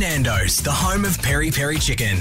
Nando's, the home of peri peri chicken.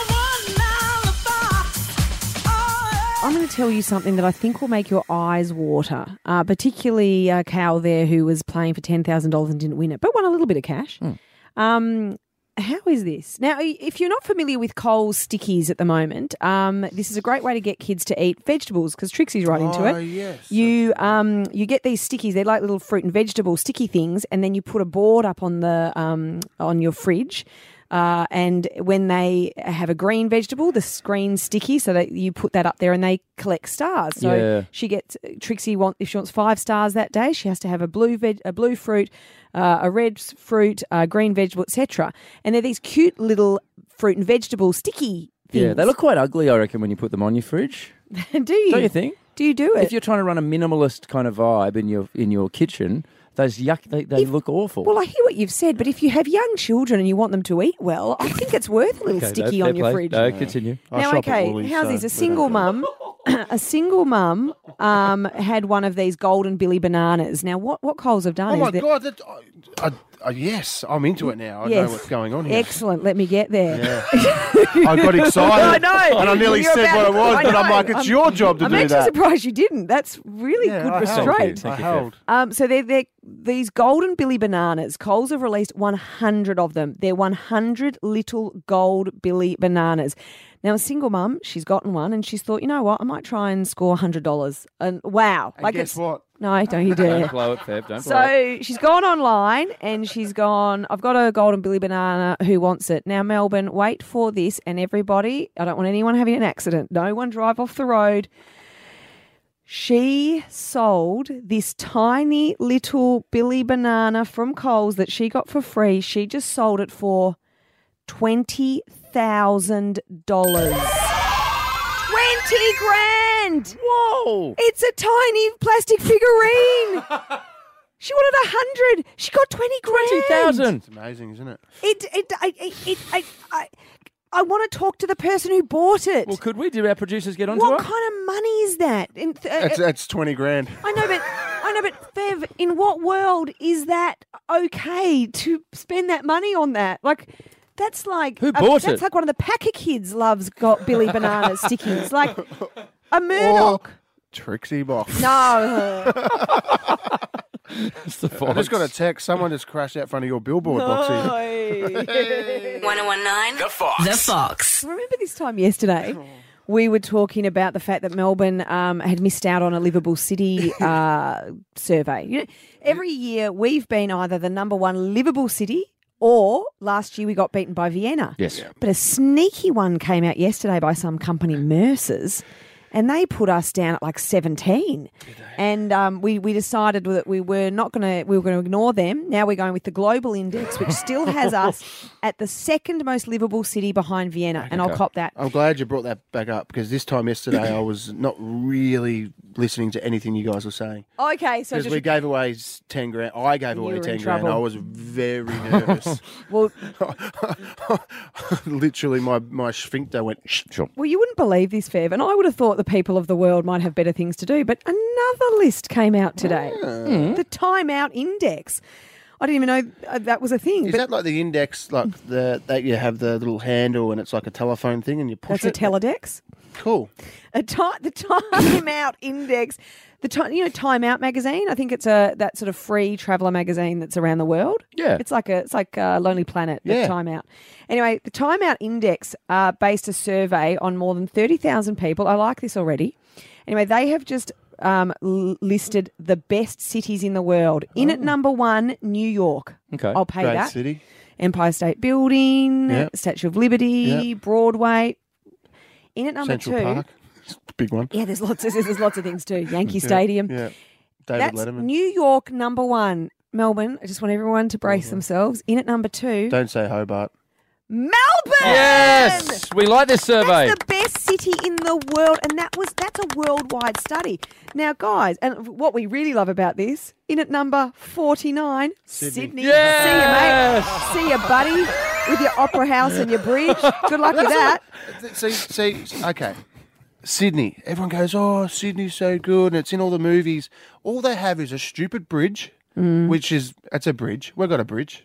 I'm going to tell you something that I think will make your eyes water, particularly Cal there who was playing for $10,000 and didn't win it, but won a little bit of cash. How is this? Now, if you're not familiar with Coles stickies at the moment, this is a great way to get kids to eat vegetables because Trixie's right into it. Yes. You get these stickies. They're like little fruit and vegetable sticky things, and then you put a board up on the on your fridge. And when they have a green vegetable, the green sticky, so that you put that up there and they collect stars. So she gets Trixie if she wants 5 stars that day, she has to have a blue fruit, a red fruit, a green vegetable, etc. And they're these cute little fruit and vegetable sticky things. Yeah, they look quite ugly, I reckon, when you put them on your fridge. Do you? Don't you think? Do you do it? If you're trying to run a minimalist kind of vibe in your kitchen, those they look awful. Well, I hear what you've said, but if you have young children and you want them to eat well, I think it's worth a little sticky on your fridge. No, continue. Now, how's this? A single mum had one of these golden Billy bananas. Now, what Coles have done Oh, is my God. Yes, I'm into it now. I know what's going on here. Excellent. Let me get there. Yeah. I got excited. I know. And I nearly said what it was, but I'm like, it's your job to do that. I'm actually surprised you didn't. That's really good restraint. Thank you. So they're these golden Billy bananas. Coles have released 100 of them. They're 100 little gold Billy bananas. Now, a single mum, she's gotten one and she's thought, you know what, I might try and score $100. And wow. And guess what? No, don't you dare. Don't blow it, Feb. Don't blow it. So she's gone online and she's gone, I've got a golden Billy banana, who wants it? Now, Melbourne, wait for this, and everybody, I don't want anyone having an accident. No one drive off the road. She sold this tiny little Billy banana from Coles that she got for free. She just sold it for $20,000. 20 grand! Whoa! It's a tiny plastic figurine. She wanted 100. She got 20 grand. 20,000. It's amazing, isn't it? I want to talk to the person who bought it. Well, could we? Did our producers get onto What it? kind of money is that? That's 20 grand. I know, but Fev, in what world is that okay to spend that money on that? Like, that's like Who bought it? That's like one of the Packer kids loves got Billy Banana stickies. Like a Murdoch. Trixie box. No. It's the I just got a text. Someone just crashed out front of your billboard, Boxy. 1019 The Fox. Remember this time yesterday? We were talking about the fact that Melbourne had missed out on a livable city survey. You know, every year we've been either the number one livable city, or last year we got beaten by Vienna. Yes. Yeah. But a sneaky one came out yesterday by some company, Mercer's, and they put us down at like 17. And we decided that we were going to ignore them. Now we're going with the Global Index, which still has us at the second most livable city behind Vienna. And I'll cop that. I'm glad you brought that back up, because this time yesterday I was not really listening to anything you guys were saying. Okay, so Because we gave away 10 grand. I gave away were in 10 grand. trouble. I was very nervous. well, Literally, my sphincter went. Sure. Well, you wouldn't believe this, Fev, and I would have thought the people of the world might have better things to do, but another list came out today. The Time Out Index. I didn't even know that was a thing. Is that like the index, like that you have the little handle and it's like a telephone thing and you push That's a teledex? Cool. The Time Out Index. Time Out magazine. I think it's that sort of free traveller magazine that's around the world. Yeah, it's like Lonely Planet. Yeah. Time Out. Anyway, the Time Out Index based a survey on more than 30,000 people. I like this already. Anyway, they have just listed the best cities in the world. In at number 1, New York. Okay, I'll pay Great that. city. Empire State Building, Yep. Statue of Liberty, Yep. Broadway. In at number Central 2. Park. It's a big one. Yeah, there's lots of things too. Yankee Stadium. Yeah. David That's Letterman. New York number 1. Melbourne, I just want everyone to brace themselves. In at number 2, Don't say Hobart. Melbourne! Yes, we like this survey. That's the best city in the world, and that's a worldwide study. Now, guys, and what we really love about this, in at number 49, Sydney. Yes! See you, mate. See you, buddy, with your opera house and your bridge. Good luck with that. See, okay. Sydney. Everyone goes, oh, Sydney's so good, and it's in all the movies. All they have is a stupid bridge, it's a bridge. We've got a bridge.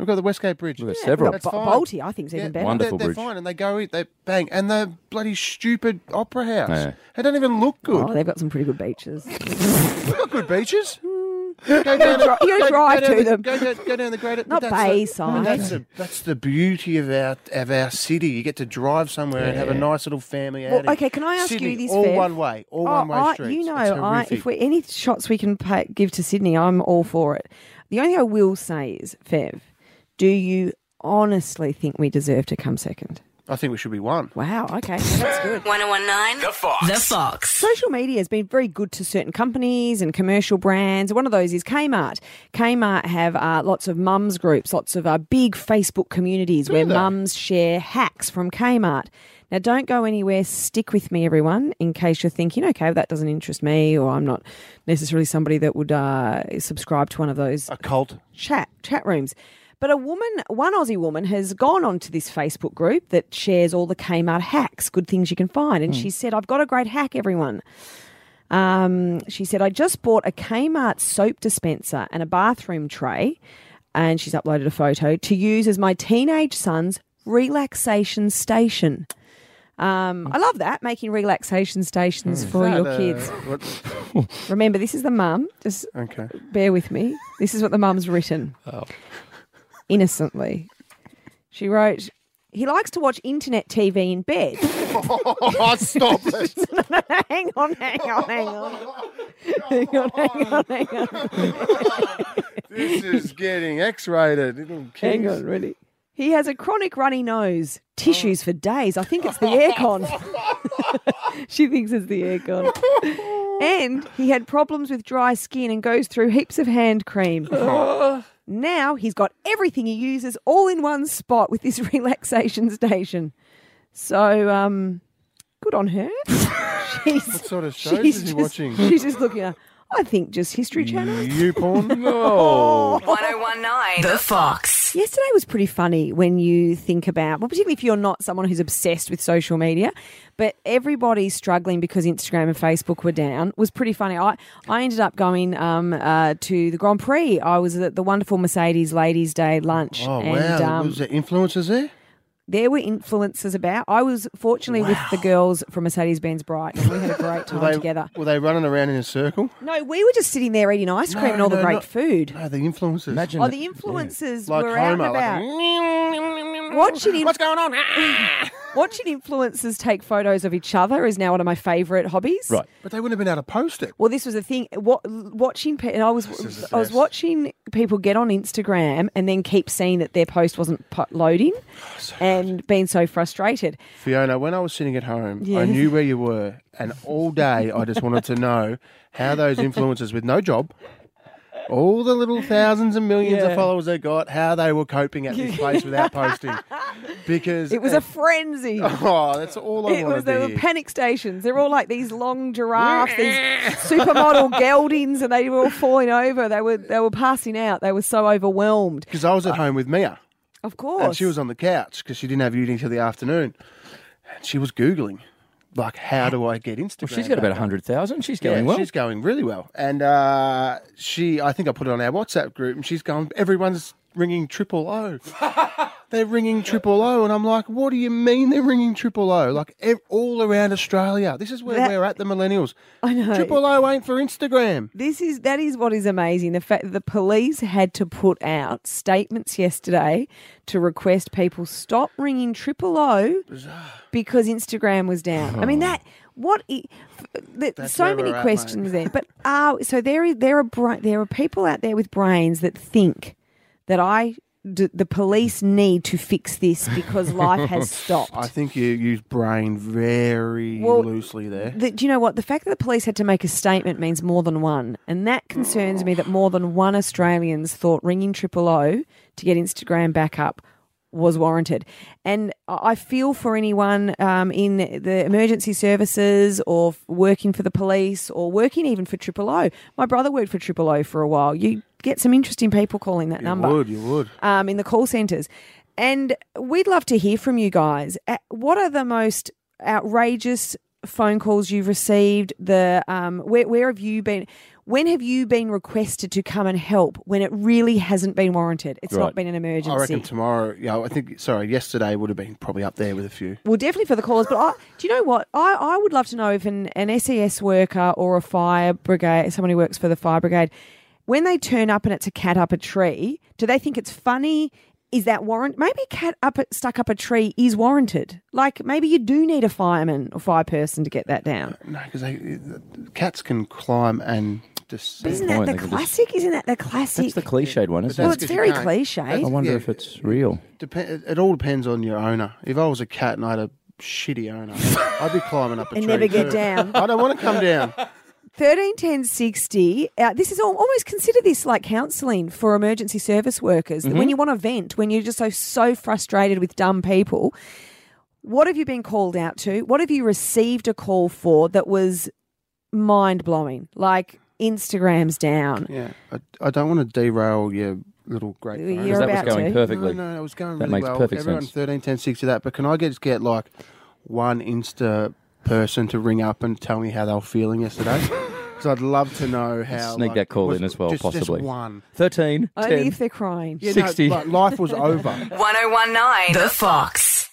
We've got the Westgate Bridge. We've got several. That's fine. Balti, I think, is even better. Wonderful they're bridge. fine, and they go, they bang, and the bloody stupid opera house. Yeah. They don't even look good. Oh, they've got some pretty good beaches. We've got good beaches. Go You gotta drive to them. Go down the Great. Not Bayside. That's the beauty of our city. You get to drive somewhere and have a nice little family Well, outing. okay, can I ask Sydney, you this, all Fev? one way, all one way streets. You It's know, horrific. if we any shots we can give to Sydney, I'm all for it. The only thing I will say is, Fev, do you honestly think we deserve to come second? I think we should be one. Wow, okay, that's good. 1019 The Fox. The Fox. Social media has been very good to certain companies and commercial brands. One of those is Kmart. Kmart have lots of mums groups, lots of big Facebook communities where they? mums share hacks from Kmart. Now, don't go anywhere. Stick with me, everyone, in case you're thinking, okay, well, that doesn't interest me, or I'm not necessarily somebody that would subscribe to one of those A cult. chat rooms. But one Aussie woman has gone onto this Facebook group that shares all the Kmart hacks, good things you can find. And she said, I've got a great hack, everyone. She said, I just bought a Kmart soap dispenser and a bathroom tray, and she's uploaded a photo, to use as my teenage son's relaxation station. I love that, making relaxation stations for your kids. Remember, this is the mum. Just Okay. bear with me. This is what the mum's written. Innocently. She wrote, he likes to watch internet TV in bed. Oh, stop it. Hang on. This is getting X-rated. Little Hang kids. on, ready? He has a chronic runny nose. Tissues for days. I think it's the aircon. She thinks it's the aircon. And he had problems with dry skin and goes through heaps of hand cream. Now he's got everything he uses all in one spot with this relaxation station. So, good on her. What sort of shows is he watching? She's just looking at, I think, just History Channel. You porn? No. 1019 The Fox. Yesterday was pretty funny when you think about, well, particularly if you're not someone who's obsessed with social media, but everybody's struggling because Instagram and Facebook were down, was pretty funny. I ended up going to the Grand Prix. I was at the wonderful Mercedes Ladies' Day lunch. Oh, and, wow. Was there influencers there? there were influencers about. I was fortunately with the girls from Mercedes-Benz Brighton, and we had a great time together. Were they running around in a circle? No, we were just sitting there eating ice cream and all the great food. No, the influencers. Imagine Oh, the influencers Like were out and Homer, about. like, Watching what's going on? Watching influencers take photos of each other is now one of my favourite hobbies. Right. But they wouldn't have been able to post it. Well, this was the thing. Watching, and I was watching people get on Instagram and then keep seeing that their post wasn't loading, and being so frustrated. Fiona, when I was sitting at home, I Yes. knew where you were, and all day I just wanted to know how those influencers with no job, all the little thousands and millions of Yeah. followers they got, how they were coping at this place without posting. Because It was a frenzy. oh, that's all I It wanted was, to there were hear. panic stations. They're all like these long giraffes, these supermodel geldings, and they were all falling over. They were passing out. They were so overwhelmed. Because I was at home with Mia, Of course. and she was on the couch because she didn't have uni till the afternoon, and she was Googling, like, how do I get Instagram? Well, she's got about back? 100,000. She's going Yeah, well. she's going really well. And I think I put it on our WhatsApp group, and she's going, everyone's ringing 000. They're ringing 000. And I'm like, what do you mean they're ringing 000? Like, all around Australia. This is where we're at, the millennials. I know. 000 ain't for Instagram. That is what is amazing. The fact that the police had to put out statements yesterday to request people stop ringing 000 because Instagram was down. I mean that's so where many we're at, questions mate. there. But so there are people out there with brains that think that the police need to fix this because life has stopped. I think you use brain very loosely there. Do you know what? The fact that the police had to make a statement means more than one. And that concerns me that more than one Australians thought ringing 000 to get Instagram back up was warranted. And I feel for anyone in the emergency services or working for the police or working even for 000. My brother worked for 000 for a while. You get some interesting people calling that number. You would. In the call centres. And we'd love to hear from you guys. What are the most outrageous phone calls you've received? Where have you been? When have you been requested to come and help when it really hasn't been warranted? It's not Right. been an emergency. I reckon tomorrow. Yeah, yesterday would have been probably up there with a few. Well, definitely for the callers. But do you know what? I would love to know if an SES worker or a fire brigade, someone who works for the fire brigade, when they turn up and it's a cat up a tree, do they think it's funny? Is that warrant? Maybe a cat stuck up a tree is warranted. Like maybe you do need a fireman or fire person to get that down. No, because cats can climb and just. Isn't point, that they the can classic? Isn't that the classic? That's the cliched one, isn't Well, it? it's 'cause you very can't- cliche. I wonder Yeah. if it's real. It all depends on your owner. If I was a cat and I had a shitty owner, I'd be climbing up a And tree never get too. down. I don't want to come down. 13 10 60. This is almost consider this like counselling for emergency service workers. When you want to vent, when you're just so frustrated with dumb people, what have you been called out to? What have you received a call for that was mind blowing? Like Instagram's down. Yeah, I don't want to derail your little great. You're Because that was about going to. perfectly. No, it was going That really makes well. perfect Everyone sense. 13, 10, 60 that. But can I just get like one Insta person to ring up and tell me how they were feeling yesterday? Because I'd love to know how. Sneak like, that call was- in as well, just, possibly. Just one. 13, Only 10. if they're crying. Yeah, 60. No, but life was over. 1019 The Fox.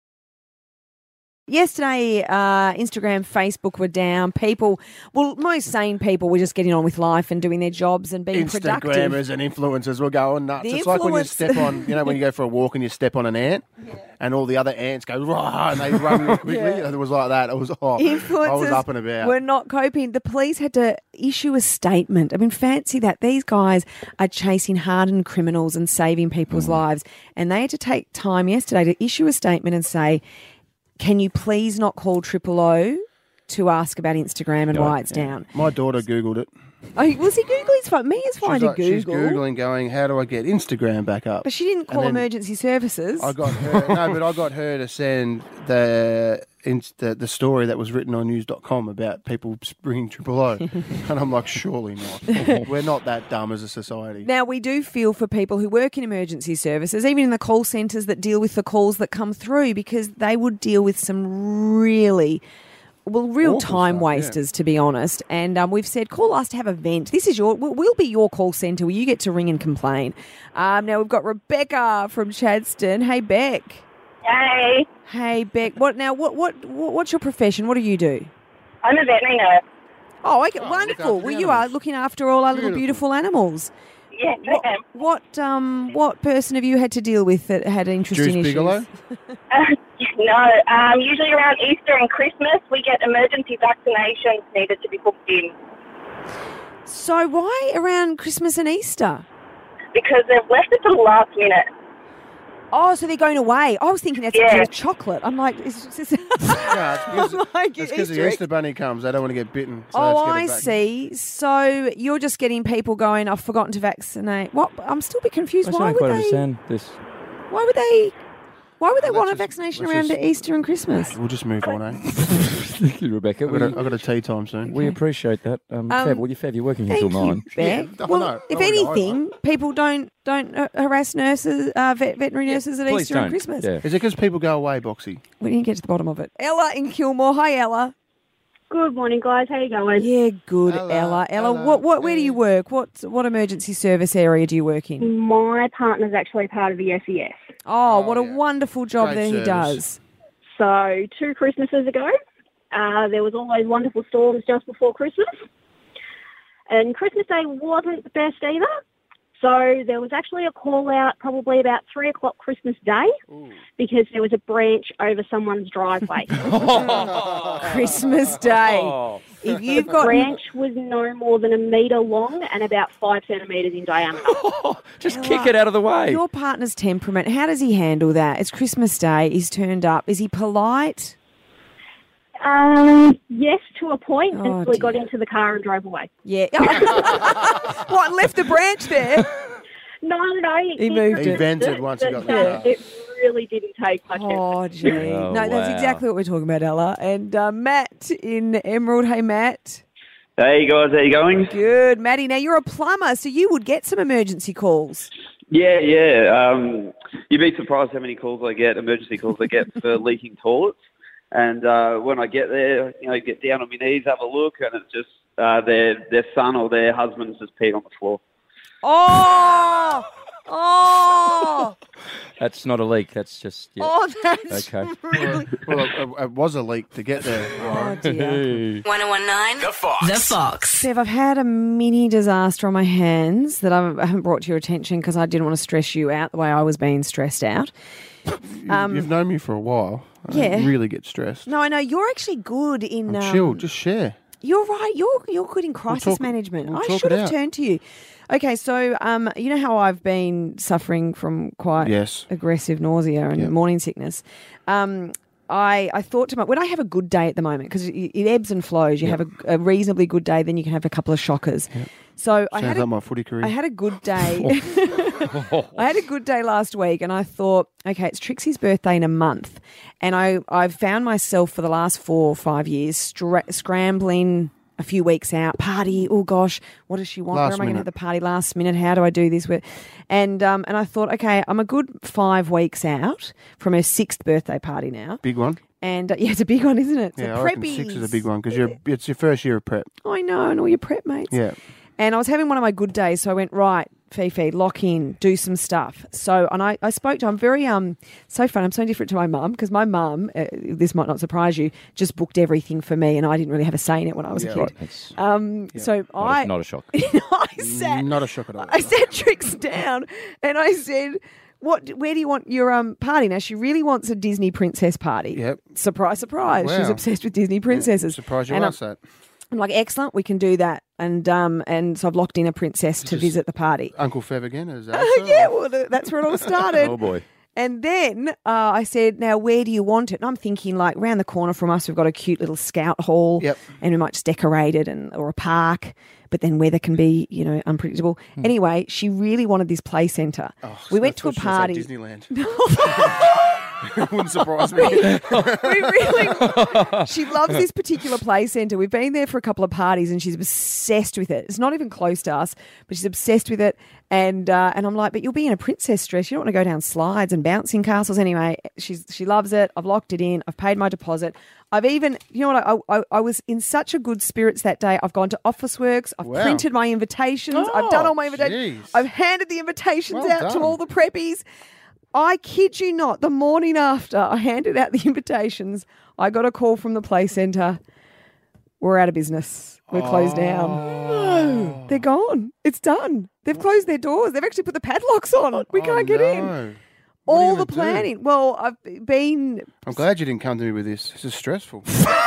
Yesterday, Instagram, Facebook were down. Most sane people were just getting on with life and doing their jobs and being productive. Instagrammers and influencers were going nuts. The It's like when you influence- step on, when you go for a walk and you step on an ant, and all the other ants go rah, and they run real quickly. Yeah. It was like that. It was I was Influencers up and about. were not coping. The police had to issue a statement. I mean, fancy that. These guys are chasing hardened criminals and saving people's lives. And they had to take time yesterday to issue a statement and say, can you please not call 000 to ask about Instagram and why it's down? My daughter Googled it. Oh, was he Googling? It's fine. Mia's fine to Google. She's Googling going, how do I get Instagram back up? But she didn't call then emergency services. I got her to send the story that was written on news.com about people bringing 000. And I'm like, surely not. We're not that dumb as a society. Now, we do feel for people who work in emergency services, even in the call centres that deal with the calls that come through, because they would deal with some real Awful time stuff, wasters, to be honest. And we've said, call us to have a vent. This is we'll be your call centre where you get to ring and complain. Now, we've got Rebecca from Chadstone. Hey, Beck. Hey, Hey, Beck. What's your profession? What do you do? I'm a veterinary nurse. Oh, okay, look wonderful. after Well, the you are animals. looking after all our little Beautiful. beautiful animals. Yes, I am. What person have you had to deal with that had interesting Juice issues? Bigelow? No, usually around Easter and Christmas, we get emergency vaccinations needed to be booked in So why around Christmas and Easter? because they've left it to the last minute. Oh, so they're going away. I was thinking that's Yeah. chocolate. I'm like, Yeah, it's I'm like, because the Easter egg. Easter bunny comes. They don't want to get bitten. So Oh, let's get I it back. see. So you're just getting people going, I've forgotten to vaccinate. What? I'm still a bit confused. I Why don't would quite they? understand this. Why would they? Why would they Let's want a just- vaccination let's around just- Easter and Christmas? We'll just move on, eh? Thank you, Rebecca. I've got a tea time soon. We appreciate that. Fev, you're working here till 9. Beck. Yeah, I well, know. if I wanna go anything, people don't harass nurses, veterinary nurses at Please Easter don't. and Christmas. Yeah. Is it because people go away, Boxy? We didn't get to the bottom of it. Ella in Kilmore. Hi, Ella. Good morning, guys. How you going? Yeah, good, Ella, Ella. Ella, Where do you work? What emergency service area do you work in? My partner's actually part of the SES. Oh, what a yeah. wonderful job Great that he service. does. So 2 Christmases ago, there was all those wonderful storms just before Christmas. And Christmas Day wasn't the best either. So there was actually a call out probably about 3 o'clock Christmas Day because there was a branch over someone's driveway. Christmas Day. Oh. If you've The got branch was no more than 1 metre long and about 5 centimetres in diameter. Just kick it out of the way. your partner's temperament, how does he handle that? It's Christmas Day. He's turned up. Is he polite? Yes, to a point, Oh, until he got dear. into the car and drove away. Yeah. What, left the branch there? No. He moved He it. vented once he got in the car. It really didn't take much effort. Oh, gee. Oh, no, that's wow. exactly what we're talking about, Ella. And Matt in Emerald. Hey, Matt. Hey guys, how you going? Good. Matty, now you're a plumber, so you would get some emergency calls. Yeah. You'd be surprised how many emergency calls I get for leaking toilets. And when I get there, get down on my knees, have a look, and it's just their son or their husband's just peed on the floor. Oh! Oh! That's not a leak. That's just... Yeah. Oh, that's Okay. really... Well, it was a leak to get there. Oh, dear. 1019 The Fox. The Fox. Steph, I've had a mini disaster on my hands that I haven't brought to your attention because I didn't want to stress you out the way I was being stressed out. You've known me for a while. I Yeah. don't really get stressed. No, I know. You're actually good in... I'm chill. Just share. You're right. You're good in crisis management. we'll I talk should it have out. turned to you. Okay, so you know how I've been suffering from quite Yes. aggressive nausea and morning sickness. I thought to myself, when I have a good day at the moment, because it ebbs and flows, you have a reasonably good day, then you can have a couple of shockers. So I Sounds had like my footy career. I had a good day. I had a good day last week, and I thought, okay, it's Trixie's birthday in a month, and I've found myself for the last 4 or 5 years scrambling a few weeks out, party. Oh gosh, what does she want? Last Where am I going to have minute. the party last minute? How do I do this? And I thought, okay, I'm a good 5 weeks out from her 6th birthday party now, Big one. and yeah, it's a big one, isn't it? It's Yeah, a I reckon preppies. 6 is a big one because it's your first year of prep. I know, and all your prep mates. Yeah. And I was having one of my good days, so I went, right, Fifi, lock in, do some stuff. So, and I spoke to, I'm very, so fun, I'm so different to my mum, because my mum, this might not surprise you, just booked everything for me, and I didn't really have a say in it when I was a kid. That's So not a shock. I sat, Not a shock at all. I sat Trix down, and I said, where do you want your party? Now, she really wants a Disney princess party. Yep. Surprise, surprise. She's Wow. obsessed with Disney princesses. Surprised you And asked that. I'm like, excellent, we can do that. And so I've locked in a princess to visit the party. Uncle Fev again, is that? Yeah, well, that's where it all started. Oh, boy. And then I said, now, where do you want it? And I'm thinking, like, round the corner from us, we've got a cute little scout hall. Yep. And we might just decorate it or a park. But then weather can be, unpredictable. Anyway, she really wanted this play centre. We went to a party. Disneyland. Wouldn't surprise me. She loves this particular play centre. We've been there for a couple of parties and she's obsessed with it. It's not even close to us, but she's obsessed with it. And I'm like, but you'll be in a princess dress. You don't want to go down slides and bouncing castles. Anyway, she loves it. I've locked it in. I've paid my deposit. I've even, I was in such a good spirits that day. I've gone to Officeworks. I've Wow. printed my invitations. I've done all my invitations. Jeez. I've handed the invitations Well out to done. all the preppies. I kid you not, the morning after I handed out the invitations, I got a call from the play centre. We're out of business. We're closed down. No, they're gone. It's done. They've closed their doors. They've actually put the padlocks on. We can't get in. No. What are you All gonna the do? planning. Well, I've been... I'm glad you didn't come to me with this. This is stressful.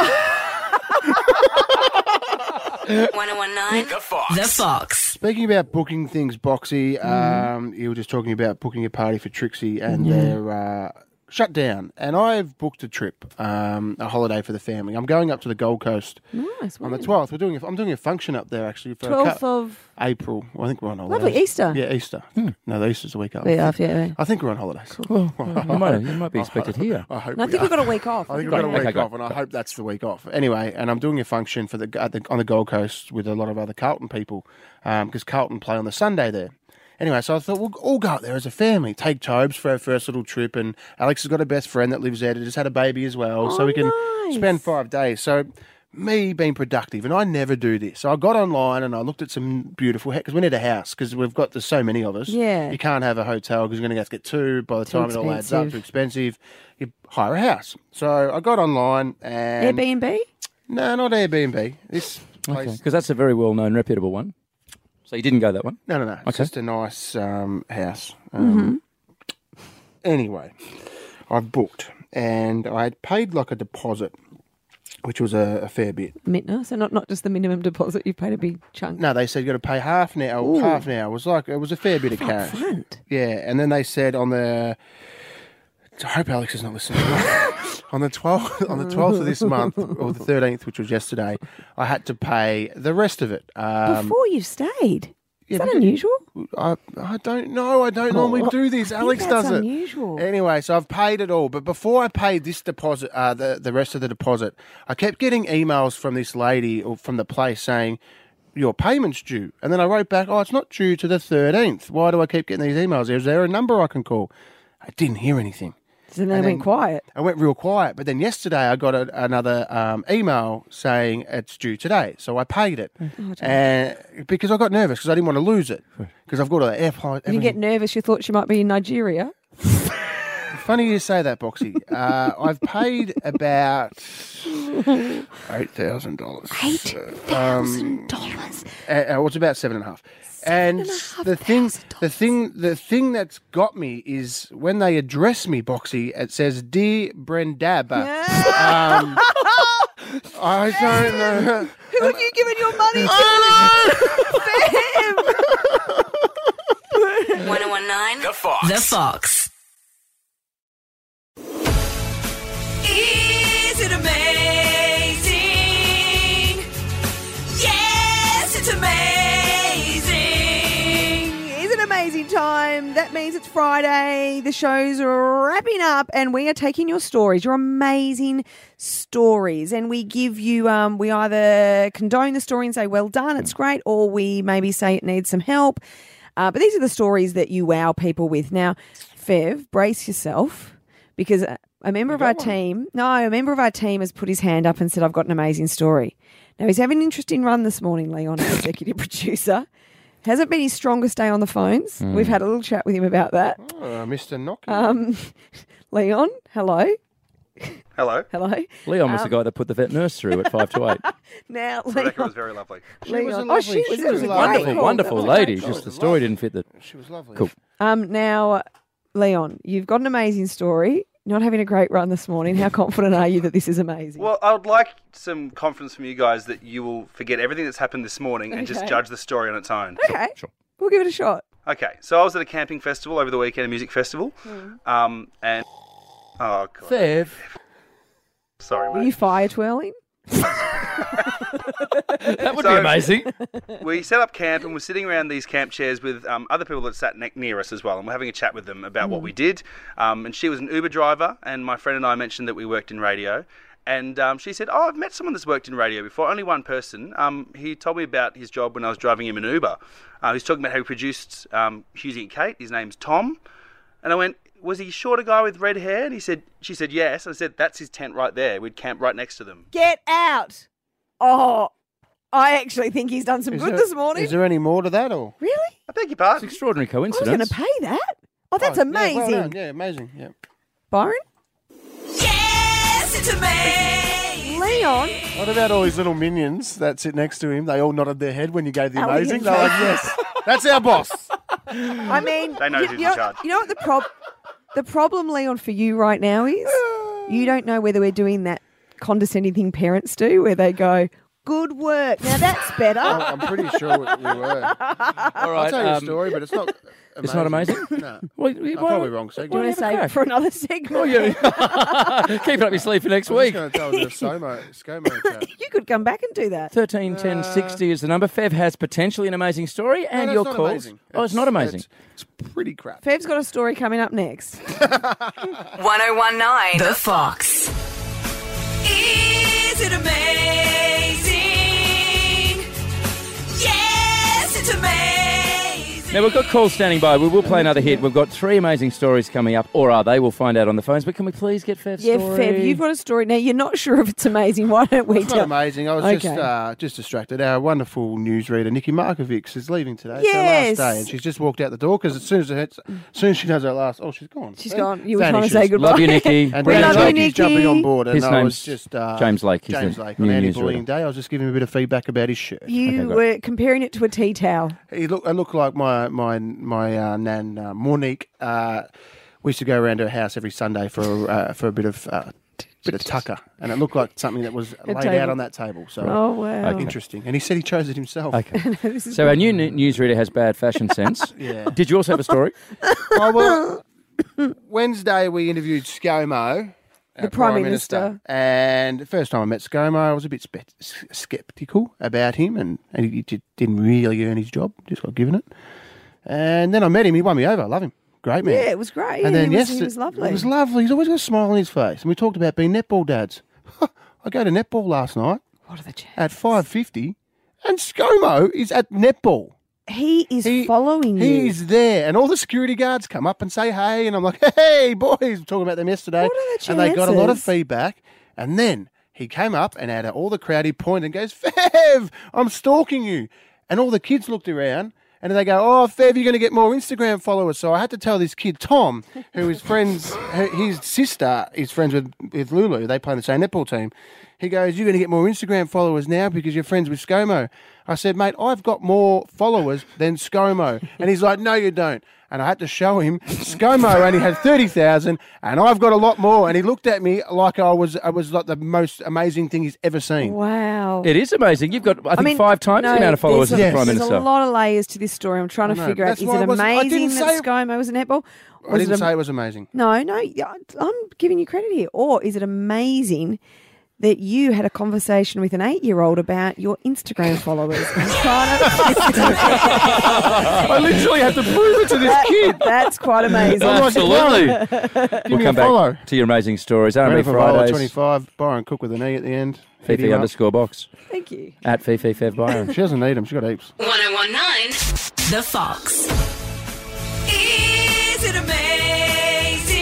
1019 The Fox. The Fox. Speaking about booking things, Boxy, you were just talking about booking a party for Trixie and they're shut down. And I've booked a trip, a holiday for the family. I'm going up to the Gold Coast Nice. on the when? 12th. I'm doing a function up there actually for 12th of... April. Well, I think we're on holidays. Lovely, Easter. Yeah, Easter. No, the Easter's the week after. Yeah. I think we're on holidays. You might be expected here. I hope No, I we think are. we've got a week off. I think we've got a week Okay, off, and I hope that's the week off. Anyway, and I'm doing a function for on the Gold Coast with a lot of other Carlton people because Carlton play on the Sunday there. Anyway, so I thought we'll all go up there as a family, take Tobes for our first little trip, and Alex has got a best friend that lives there that just had a baby as well, so we can nice. spend 5 days. So me being productive, and I never do this. So I got online and I looked at some beautiful, because we need a house because there's so many of us. Yeah. You can't have a hotel because you're going to have to get two by the time it all adds up. expensive. Too expensive. You hire a house. So I got online and... Airbnb? No, not Airbnb. This place... Because that's a very well-known, reputable one. So you didn't go that one? No. It's Okay. just a nice house. Anyway, I've booked and I had paid like a deposit, which was a fair bit. No, so not just the minimum deposit. You've paid a big chunk. No, they said you got to pay half now. Ooh. Half now. It was a fair bit of cash. Front. Yeah, and then they said on the... I hope Alex is not listening. on the 12th of this month, or the 13th, which was yesterday, I had to pay the rest of it. Before you've stayed. Is that but- unusual? I don't know. I don't normally do this. I think Alex that's does it. unusual. Anyway, so I've paid it all. But before I paid this deposit, the rest of the deposit, I kept getting emails from this lady or from the place saying, your payment's due. And then I wrote back, it's not due to the 13th. Why do I keep getting these emails? Is there a number I can call? I didn't hear anything. So then it went quiet. I went real quiet. But then yesterday I got another email saying it's due today. So I paid it. And because I got nervous because I didn't want to lose it. Because I've got an F. You get nervous. You thought she might be in Nigeria. Funny you say that, Boxy. I've paid about $8,000. $8,000. Well, it's about 7.5. And the thing that's got me is when they address me, Boxy, it says, "Dear Brendaba." I don't know. Who have you given your money to? 1019 The Fox. The Fox. Is it amazing? Yes, it's amazing. Is it amazing time? That means it's Friday. The show's wrapping up and we are taking your stories, your amazing stories. And we give you, we either condone the story and say, well done, it's great, or we maybe say it needs some help. But these are the stories that you wow people with. Now, Fev, brace yourself because a member of our team has put his hand up and said, I've got an amazing story. Now, he's having an interesting run this morning, Leon, our executive producer. Hasn't been his strongest day on the phones. We've had a little chat with him about that. Oh, Mr. Nocky. Leon, hello. Hello. Hello. Leon was the guy that put the vet nurse through at 5 to 8. Now, Rebecca Leon. was very lovely. Leon. She was It was a lovely. great call. Wonderful That was a lady. great call. Just the story didn't fit the... She was lovely. Cool. Now, Leon, you've got an amazing story. Not having a great run this morning. How confident are you that this is amazing? Well, I would like some confidence from you guys that you will forget everything that's happened this morning and just Okay. judge the story on its own. Okay. Sure. We'll give it a shot. Okay, so I was at a camping festival over the weekend, a music festival, and oh god, Fev. sorry, Were mate. you fire twirling? That would be So- amazing. We set up camp and we're sitting around these camp chairs with other people that sat near us as well, and we're having a chat with them about what we did. And she was an Uber driver, and my friend and I mentioned that we worked in radio. And she said, "Oh, I've met someone that's worked in radio before. Only one person. He told me about his job when I was driving him an Uber. He's talking about how he produced Hughesy and Kate. His name's Tom." And I went, "Was he shorter guy with red hair?" And she said, "Yes." I said, "That's his tent right there. We'd camp right next to them." Get out. Oh, I actually think he's done some good this morning. Is there any more to that, or? Really? I beg your It's pardon. an extraordinary I was going coincidence. to pay that. Oh, that's Oh, amazing. Yeah, well done. Yeah, amazing. Yeah. Byron? Yes, it's amazing. Leon? What about all his little minions that sit next to him? They all nodded their head when you gave the Ellie amazing. and They're like, yes, that's our boss. I mean, They know who's in charge. You know what the problem, Leon, for you right now is? You don't know whether we're doing that condescending thing parents do where they go, good work. Now that's better. I'm pretty sure we were. All I'll right. tell you a story, but it's not amazing. It's not amazing? No. Well, I'm probably wrong, Do you Seg. want to save it for another segment? Oh, yeah. Keep it up your sleeve for next I was week. just going to tell you a ScoMo chat. You could come back and do that. 13 10 60 is the number. Fev has potentially an amazing story, and No, your that's not calls. amazing. Oh, it's not amazing. It's pretty crap. Fev's got a story coming up next. 1019 The Fox. Is it amazing? Yes, it's amazing. Now, we've got calls standing by. We will play another hit. We've got 3 amazing stories coming up, or are they? We'll find out on the phones. But can we please get Fev's Yeah, story? Fev, you've got a story. Now, you're not sure if it's amazing. Why don't we It's not tell? amazing. I was Okay. just distracted. Our wonderful newsreader, Nikki Markovic, is leaving today. It's Yes. her last day, and she's just walked out the door because as soon as she does her last, she's gone. She's gone. You were trying to say Vanishes. goodbye. Love you, Nikki. And We Danny love you, Lake's Nikki. jumping on board, and His I name's was just James Lake. He's James the Lake new on newsreader. Anti-Bullying Day. I was just giving him a bit of feedback about his shirt. You great. were comparing it to a tea towel. It looked like my nan Monique. We used to go around to her house every Sunday for a bit of tucker, and it looked like something that was laid table. out on that table. So Oh, wow. interesting. And he said he chose it himself. Okay. So our new newsreader has bad fashion sense. Yeah. Did you also have a story? Oh, well, Wednesday we interviewed ScoMo, The Prime Minister. and the first time I met ScoMo, I was a bit sceptical about him, and he didn't really earn his job, just got given it. And then I met him, he won me over. I love him. Great man. Yeah, it was great. And then he was yesterday, lovely. It was lovely. He's always got a smile on his face. And we talked about being netball dads. I go to netball last night What are the chances? at 5:50, and ScoMo is at netball. He is following you. He's there, and all the security guards come up and say hey, and I'm like, hey, boys, I'm talking about them yesterday. What are the and they got a lot of chances? feedback, and then he came up and out of all the crowd, he pointed and goes, Fev, I'm stalking you. And all the kids looked around, and they go, oh, Fev, you're going to get more Instagram followers. So I had to tell this kid, Tom, who is his sister is friends with Lulu. They play in the same netball team. He goes, you're going to get more Instagram followers now because you're friends with ScoMo. I said, mate, I've got more followers than ScoMo. And he's like, no, you don't. And I had to show him ScoMo only had 30,000 and I've got a lot more. And he looked at me like I was like the most amazing thing he's ever seen. Wow. It is amazing. You've got, I think, 5 times the no, amount of followers as there's the Prime There's Minister. a lot of layers to this story. I'm trying to know, figure out, that's is why it I wasn't- I amazing didn't that say- ScoMo was a netball? I didn't say it was amazing. No, I'm giving you credit here. Or is it amazing that you had a conversation with an 8-year-old about your Instagram followers? I'm trying I literally had to prove it to this kid. That's quite amazing. Absolutely. Give We'll me come a follow. back to your amazing stories. R&B Brandon Favola, Fridays. 25, Byron Cook with an E at the end. Hit him up. Fifi_box. Thank you. At Fifi Fev Byron. She doesn't need them. She's got heaps. 1019 The Fox. Is it amazing?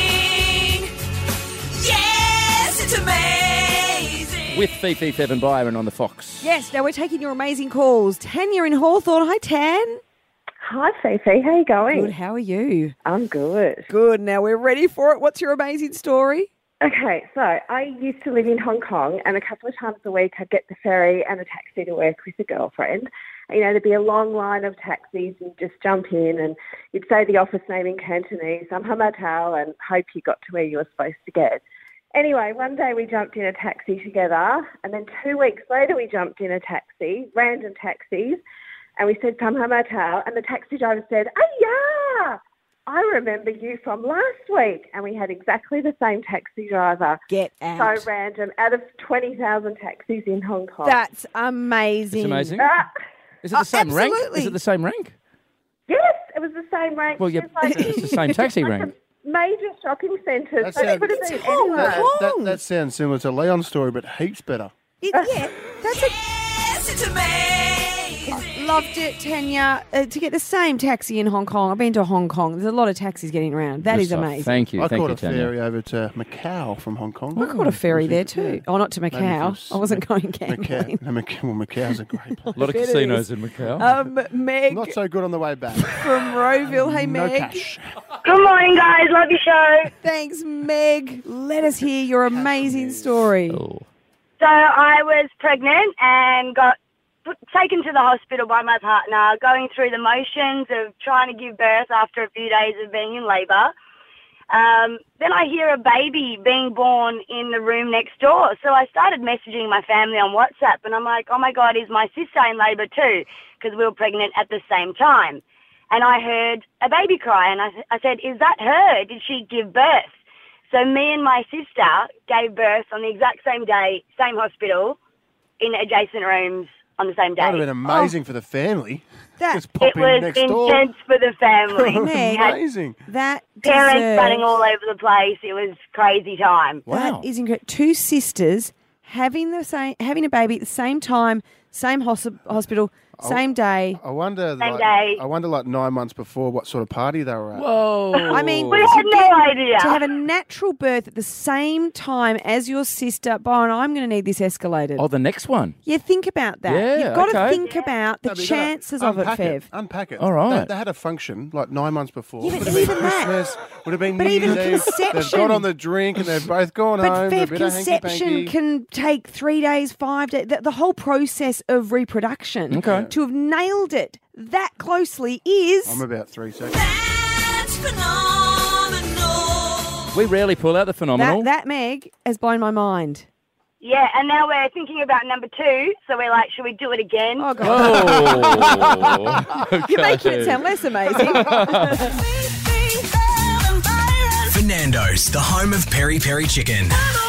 Yes, it's amazing. With Fifi Fev and Byron on the Fox. Yes, now we're taking your amazing calls. Tanya in Hawthorne. Hi, Tan. Hi, Fifi. How you going? Good, how are you? I'm good. Good, now we're ready for it. What's your amazing story? Okay, so I used to live in Hong Kong, and a couple of times a week I'd get the ferry and a taxi to work with a girlfriend. You know, there'd be a long line of taxis, and you'd just jump in, and you'd say the office name in Cantonese, Samhamatau, and hope you got to where you were supposed to get. Anyway, one day we jumped in a taxi together, and then 2 weeks later we jumped in a taxi, random taxis, and we said Samhamatau, and the taxi driver said, "Ayah! I remember you from last week." And we had exactly the same taxi driver. Get out. So random, out of 20,000 taxis in Hong Kong. That's amazing. It's amazing. Ah, Is it the same rank? absolutely. Is it the same rank? yes, it was the same rank. Well, yeah, It was like it's the same taxi like rank. a major shopping centres. That So it sounds- could have It's been Hong anywhere. Kong. That sounds similar to Leon's story, but heaps better. Yeah, that's a... Yes, it's amazing. Loved it, Tanya. To get the same taxi in Hong Kong. I've been to Hong Kong. There's a lot of taxis getting around. That Good is stuff. amazing. Thank you. I Thank caught you, a Tanya. ferry over to Macau from Hong Kong. I caught a ferry there too. Oh, not to Maybe Macau. from I wasn't going Macau. gambling. No, Macau's a great place. A lot of bet it casinos is. in Macau. Meg Not so good on the way back. from Rowville. Hey, No Meg. cash. Good morning, guys. Love your show. Thanks, Meg. Let us hear your amazing story. Oh. So I was pregnant and got taken to the hospital by my partner, going through the motions of trying to give birth after a few days of being in labour. Then I hear a baby being born in the room next door. So I started messaging my family on WhatsApp, and I'm like, oh my God, is my sister in labour too? Because we were pregnant at the same time. And I heard a baby cry, and I said, is that her? Did she give birth? So me and my sister gave birth on the exact same day, same hospital, in adjacent rooms on the same day. That would have been amazing for the family. That Just pop It in was next door. intense for the family. Meg. Amazing. that Parents deserves- running all over the place. It was crazy time. Wow. That is incredible. Two sisters having a baby at the same time, same hospital, same day. I wonder, Same day. 9 months before, what sort of party they were at. Whoa. I mean, We had no idea. to have a natural birth at the same time as your sister, Byron, I'm going to need this escalated. Oh, the next one. Yeah, think about that. Yeah, You've got okay. to think about the No, but you gotta chances of it, unpack Fev. Unpack it. All right. They had a function like 9 months before. Yeah, but would have been even that- Christmas. Would have been but New even Year's Eve. They've conception- got on the drink and they've both gone But home. Fev, a bit of conception hanky-panky. can take 3 days, 5 days. The whole process of reproduction. Okay. To have nailed it that closely is... I'm about 3 seconds. That's phenomenal. We rarely pull out the phenomenal. That, Meg, has blown my mind. Yeah, and now we're thinking about number 2. So we're like, should we do it again? Oh, God. Oh. Okay. You're making it sound less amazing. Fernando's, the home of peri peri chicken.